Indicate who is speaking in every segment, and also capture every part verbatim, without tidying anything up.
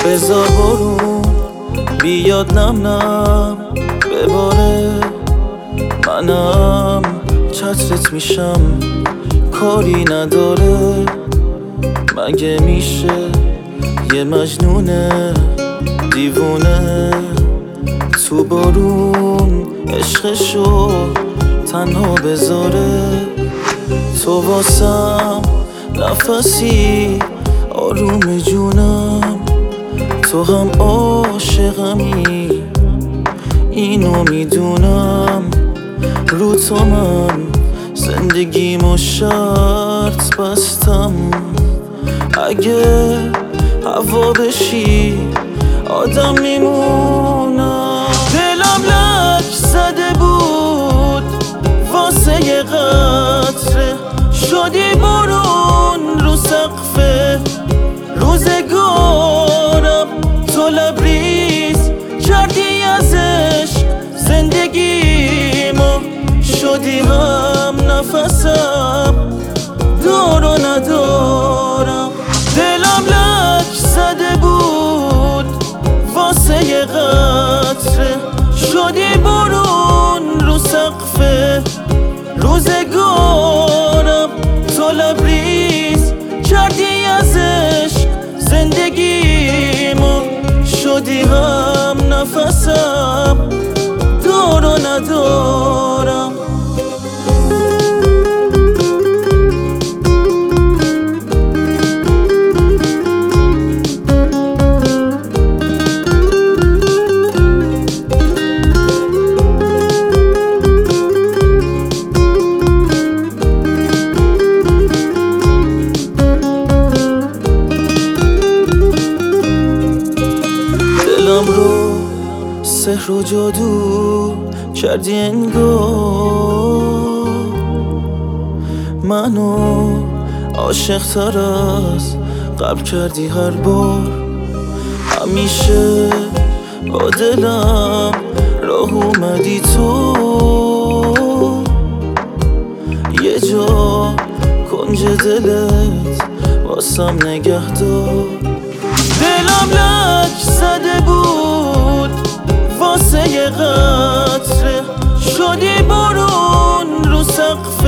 Speaker 1: بذار برون بیاد نم نم بباره، منم چترت میشم کاری نداره. مگه میشه یه مجنونه دیوونه تو بارون عشقشو تنها بذاره؟ تو واسم نفسی آروم جونم، تو هم عاشقمی اینو میدونم. رو تو من زندگیمو شرط بستم، اگه هوا بشی آدم میمونم. دلم لک زده بود واسه یه قطره، شدی برون رو سقف روزگارم. تو لبریز کردی از عشق زندگیمو، شدی هم نفسم دار و ندارم. دلم لک زده بود واسه یه قطره، شدی برون رو سقف روزگارم. تو لبریز کردی از عشق زندگیمو، شدی هم نفسم دار و ندارم. دلم رو سحر و جادو کردی انگار، منو عاشق تر از قبل کردی هر بار. همیشه با دلم راه اومدی تو، یه جا کنج دلت واسم نگه دار. دلم لک زده بود واسه یه قطره، شدی برون رو سقف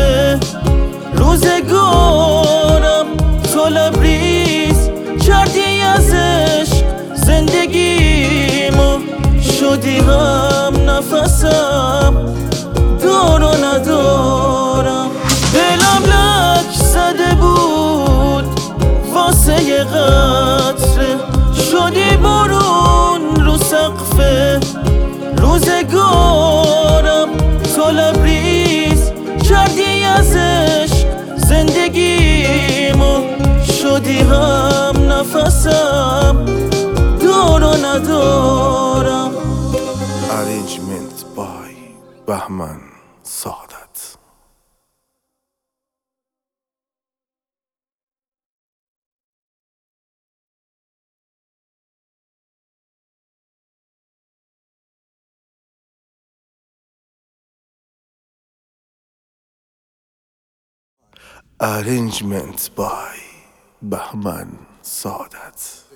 Speaker 1: روزگارم. تو لبریز کردی از عشق زندگیمو، شدی هم نفسم دار و ندارم. دلم لک زده بود واسه یه قطره، شدی برون رو سقف روزگارم. تو لبریز کردی از عشق زندگیمو، شدی هم نفسم دار و ندارم.
Speaker 2: Arrangement by Bahman Sadat. Arrangement by Bahman Sadat.